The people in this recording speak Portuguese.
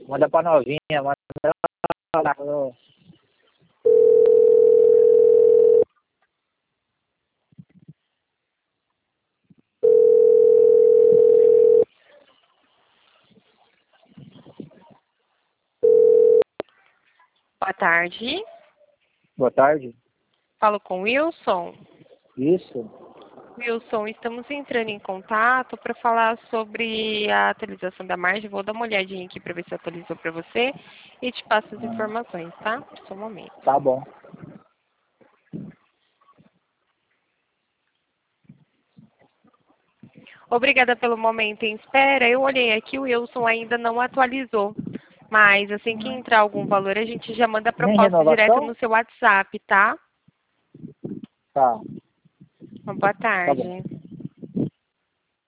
Manda pra novinha, manda lá. Boa tarde. Boa tarde. Falo com o Wilson. Isso. Wilson, estamos entrando em contato para falar sobre a atualização da margem. Vou dar uma olhadinha aqui para ver se atualizou para você e te passo as informações, tá? Só um momento. Tá bom. Obrigada pelo momento em espera. Eu olhei aqui, o Wilson ainda não atualizou. Mas assim que entrar algum valor, a gente já manda a Nem proposta direto renovação? no seu WhatsApp, tá? Tá. Uma boa Tá bom. tarde.